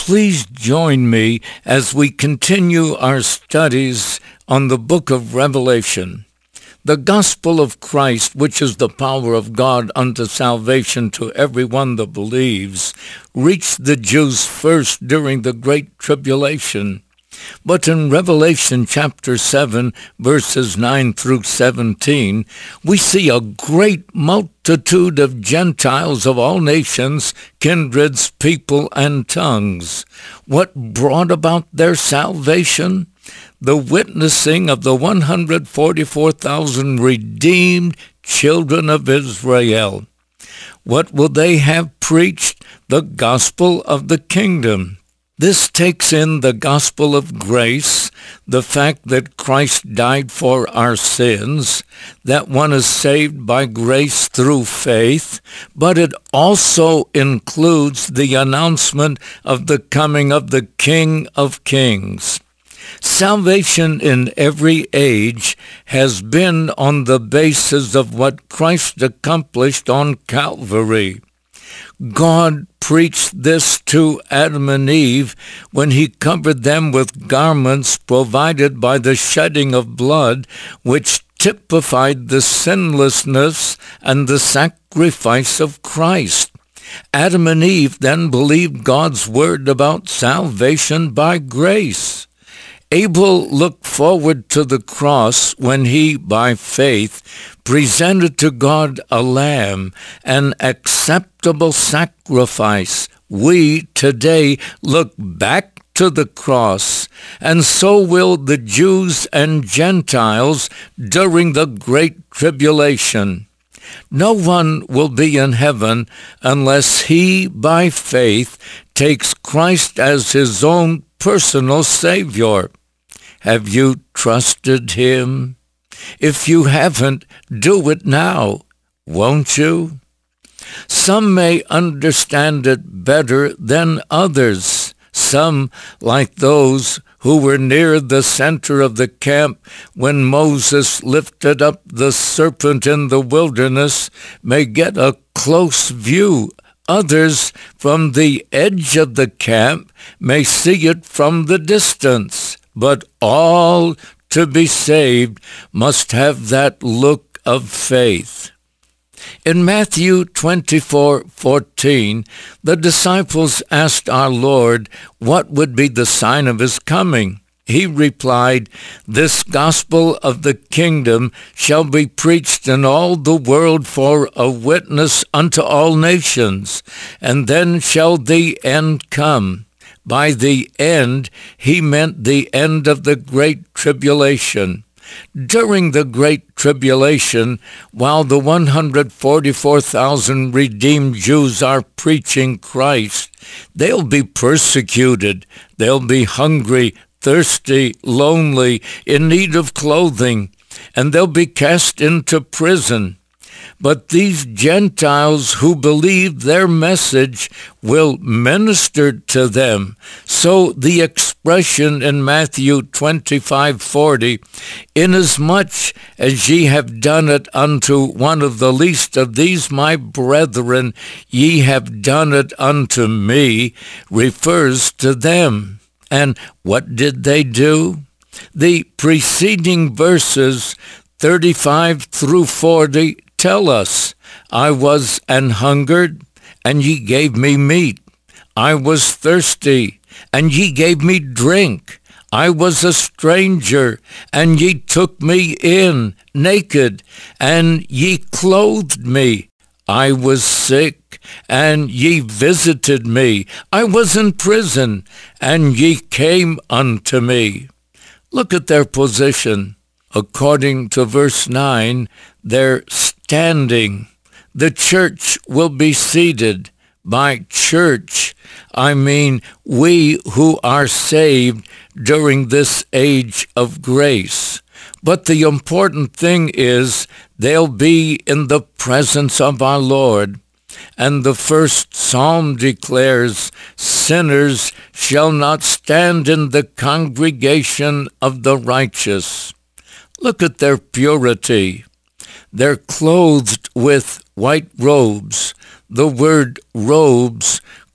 please join me as we continue our studies on the book of Revelation. The gospel of Christ, which is the power of God unto salvation to everyone that believes, reached the Jews first during the Great Tribulation. But in Revelation chapter 7, verses 9 through 17, we see a great multitude of Gentiles of all nations, kindreds, people, and tongues. What brought about their salvation? The witnessing of the 144,000 redeemed children of Israel. What will they have preached? The gospel of the kingdom. This takes in the gospel of grace, the fact that Christ died for our sins, that one is saved by grace through faith, but it also includes the announcement of the coming of the King of Kings. Salvation in every age has been on the basis of what Christ accomplished on Calvary. God preached this to Adam and Eve when he covered them with garments provided by the shedding of blood, which typified the sinlessness and the sacrifice of Christ. Adam and Eve then believed God's word about salvation by grace. Abel looked forward to the cross when he, by faith, presented to God a lamb, an acceptable sacrifice. We today look back to the cross, and so will the Jews and Gentiles during the Great Tribulation. No one will be in heaven unless he, by faith, takes Christ as his own personal Savior. Have you trusted him? If you haven't, do it now, won't you? Some may understand it better than others. Some, like those who were near the center of the camp when Moses lifted up the serpent in the wilderness, may get a close view. Others, from the edge of the camp, may see it from the distance. But all to be saved must have that look of faith. In Matthew 24:14, the disciples asked our Lord what would be the sign of his coming. He replied, "This gospel of the kingdom shall be preached in all the world for a witness unto all nations, and then shall the end come." By the end, he meant the end of the Great Tribulation. During the Great Tribulation, while the 144,000 redeemed Jews are preaching Christ, they'll be persecuted. They'll be hungry, thirsty, lonely, in need of clothing, and they'll be cast into prison. But these Gentiles who believe their message will minister to them. So the expression in Matthew 25:40, "Inasmuch as ye have done it unto one of the least of these my brethren, ye have done it unto me," refers to them. And what did they do? The preceding verses, 35 through 40, tell us, "I was an hungered, and ye gave me meat. I was thirsty, and ye gave me drink. I was a stranger, and ye took me in, naked, and ye clothed me. I was sick, and ye visited me. I was in prison, and ye came unto me." Look at their position. According to verse 9, they're standing. The church will be seated. By church, I mean we who are saved during this age of grace. But the important thing is they'll be in the presence of our Lord. And the first psalm declares, "Sinners shall not stand in the congregation of the righteous." Look at their purity. They're clothed with white robes. The word robes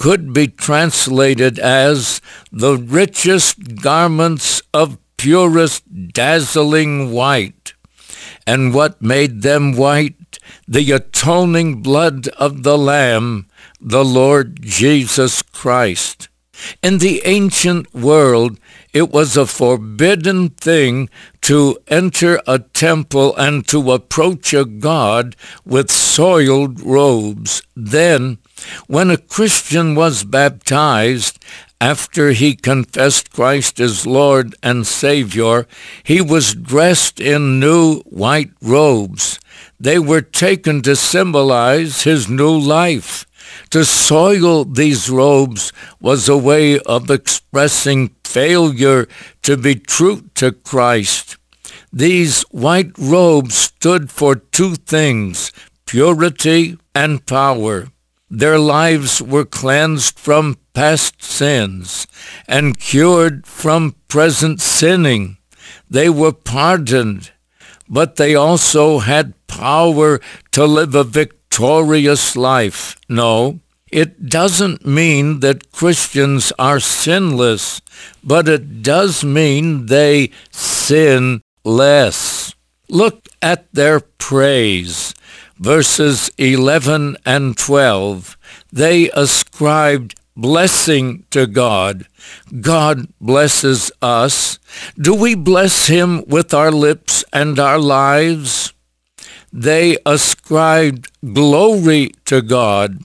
could be translated as the richest garments of purest dazzling white. And what made them white? The atoning blood of the Lamb, the Lord Jesus Christ. In the ancient world, it was a forbidden thing to enter a temple and to approach a god with soiled robes. Then, when a Christian was baptized, after he confessed Christ as Lord and Savior, he was dressed in new white robes. They were taken to symbolize his new life. To soil these robes was a way of expressing failure to be true to Christ. These white robes stood for two things, purity and power. Their lives were cleansed from past sins and cured from present sinning. They were pardoned, but they also had power to live a victorious life. No, it doesn't mean that Christians are sinless, but it does mean they sin less. Look at their praise. Verses 11 and 12. They ascribed blessing to God. God blesses us. Do we bless him with our lips and our lives? They ascribed glory to God.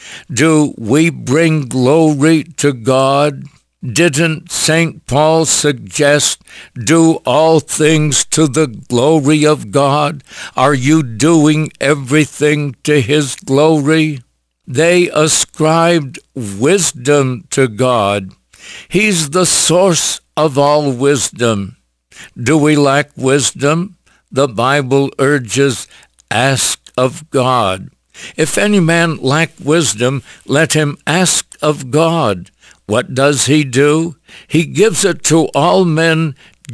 Do we bring glory to God? Didn't St. Paul suggest, do all things to the glory of God? Are you doing everything to his glory? They ascribed wisdom to God. He's the source of all wisdom. Do we lack wisdom? The Bible urges, ask of God. If any man lack wisdom, let him ask of God. What does he do? He gives it to all men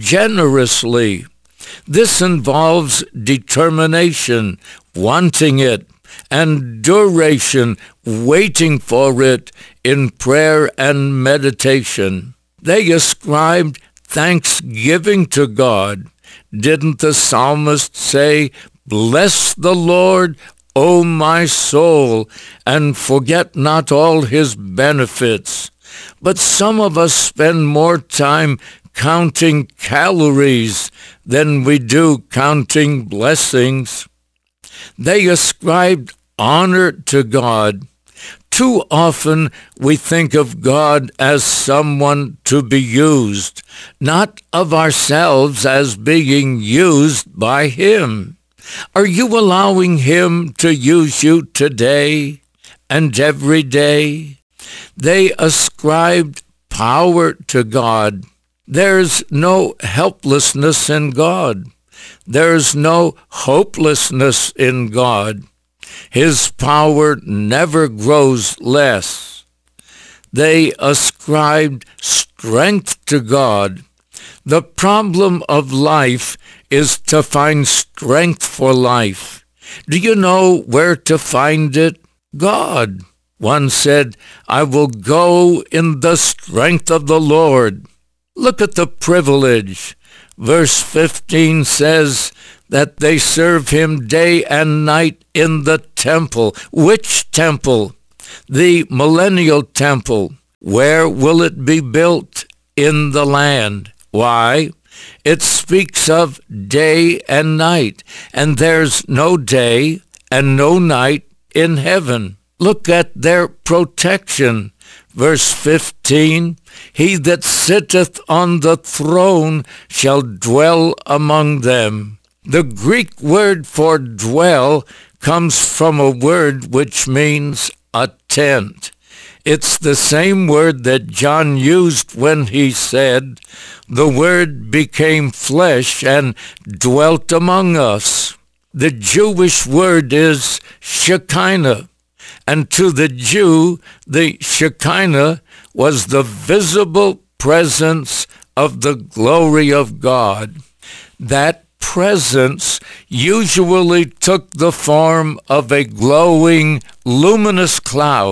generously. This involves determination, wanting it, and duration, waiting for it in prayer and meditation. They ascribed thanksgiving to God. Didn't the psalmist say, "Bless the Lord, O my soul, and forget not all his benefits"? But some of us spend more time counting calories than we do counting blessings. They ascribed honor to God. Too often we think of God as someone to be used, not of ourselves as being used by him. Are you allowing him to use you today and every day? They ascribed power to God. There's no helplessness in God. There's no hopelessness in God. His power never grows less. They ascribed strength to God. The problem of life is to find strength for life. Do you know where to find it? God. One said, "I will go in the strength of the Lord." Look at the privilege. Verse 15 says that they serve him day and night in the temple. Which temple? The millennial temple. Where will it be built? In the land. Why? It speaks of day and night, and there's no day and no night in heaven. Look at their protection. Verse 15, "He that sitteth on the throne shall dwell among them." The Greek word for dwell comes from a word which means a tent. It's the same word that John used when he said, "The Word became flesh and dwelt among us." The Jewish word is Shekinah. And to the Jew, the Shekinah was the visible presence of the glory of God. That presence usually took the form of a glowing, luminous cloud.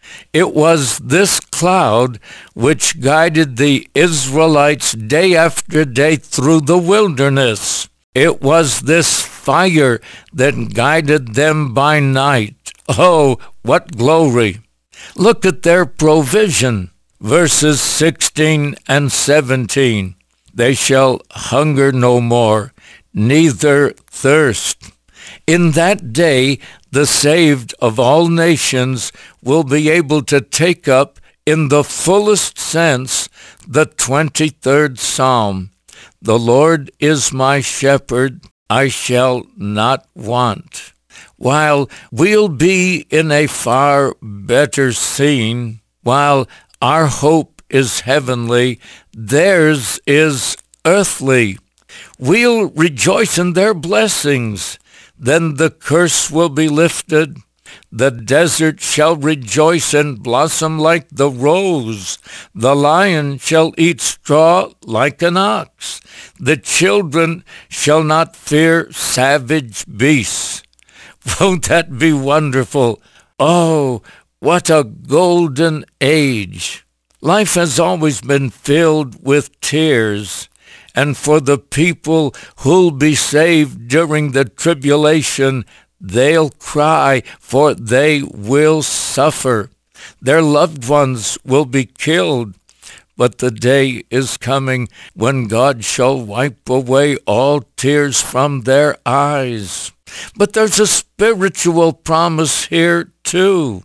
It was this cloud which guided the Israelites day after day through the wilderness. It was this fire that guided them by night. Oh, what glory! Look at their provision. Verses 16 and 17. They shall hunger no more, neither thirst. In that day, the saved of all nations will be able to take up in the fullest sense the 23rd Psalm. The Lord is my shepherd, I shall not want. While we'll be in a far better scene, while our hope is heavenly, theirs is earthly. We'll rejoice in their blessings. Then the curse will be lifted. The desert shall rejoice and blossom like the rose. The lion shall eat straw like an ox. The children shall not fear savage beasts. Won't that be wonderful? Oh, what a golden age! Life has always been filled with tears, and for the people who'll be saved during the tribulation, they'll cry, for they will suffer. Their loved ones will be killed, but the day is coming when God shall wipe away all tears from their eyes. But there's a spiritual promise here too.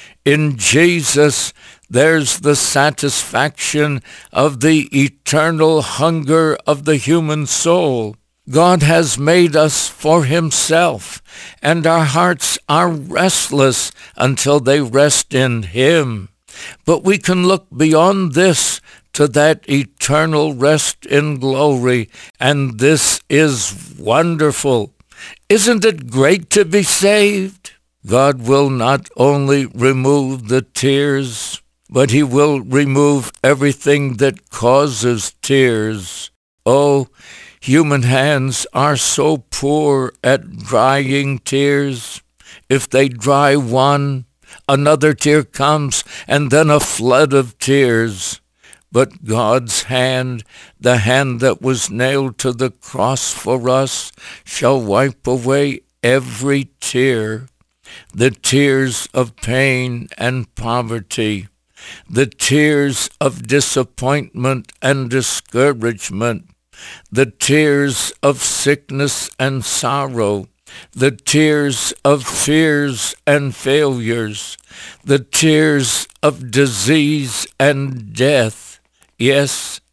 In Jesus, there's the satisfaction of the eternal hunger of the human soul. God has made us for himself, and our hearts are restless until they rest in him. But we can look beyond this to that eternal rest in glory, and this is wonderful. Isn't it great to be saved? God will not only remove the tears, but he will remove everything that causes tears. Oh, human hands are so poor at drying tears. If they dry one, another tear comes, and then a flood of tears. But God's hand, the hand that was nailed to the cross for us, shall wipe away every tear. The tears of pain and poverty, the tears of disappointment and discouragement, the tears of sickness and sorrow, the tears of fears and failures, the tears of disease and death. Yes,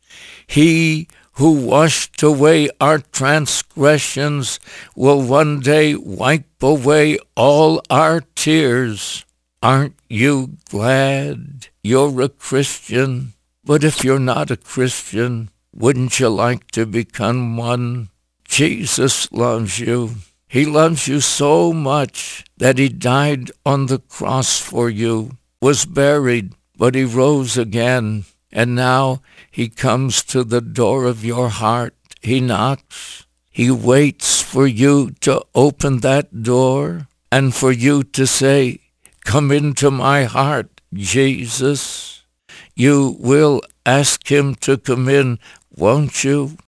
he who washed away our transgressions will one day wipe away all our tears. Aren't you glad you're a Christian? But if you're not a Christian, wouldn't you like to become one? Jesus loves you. He loves you so much that he died on the cross for you, was buried, but he rose again. And now he comes to the door of your heart. He knocks. He waits for you to open that door and for you to say, "Come into my heart, Jesus." You will ask him to come in, won't you?